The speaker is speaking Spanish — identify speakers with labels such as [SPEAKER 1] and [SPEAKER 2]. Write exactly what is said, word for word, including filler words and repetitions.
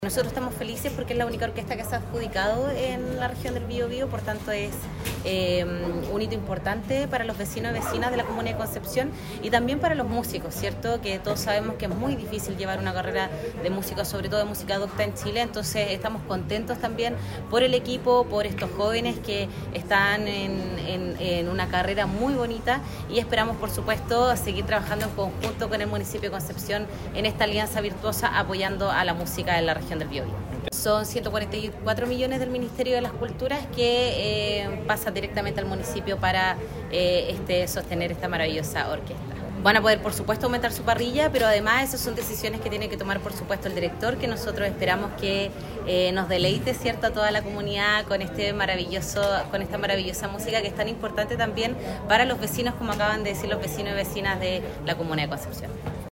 [SPEAKER 1] Nosotros estamos felices porque es la única orquesta que se ha adjudicado en la región del Biobío, por tanto es eh, un hito importante para los vecinos y vecinas de la comuna de Concepción y también para los músicos, ¿cierto? Que todos sabemos que es muy difícil llevar una carrera de música, sobre todo de música docta en Chile, entonces estamos contentos también por el equipo, por estos jóvenes que están en, en, en una carrera muy bonita y esperamos, por supuesto, seguir trabajando en conjunto con el municipio de Concepción en esta alianza virtuosa apoyando a la música en la región del Biobío. Son ciento cuarenta y cuatro millones del Ministerio de las Culturas que eh, pasa directamente al municipio para eh, este, sostener esta maravillosa orquesta. Van a poder, por supuesto, aumentar su parrilla, pero además esas son decisiones que tiene que tomar, por supuesto, el director, que nosotros esperamos que eh, nos deleite, ¿cierto?, a toda la comunidad con este maravilloso, con esta maravillosa música que es tan importante también para los vecinos, como acaban de decir los vecinos y vecinas de la comuna de Concepción.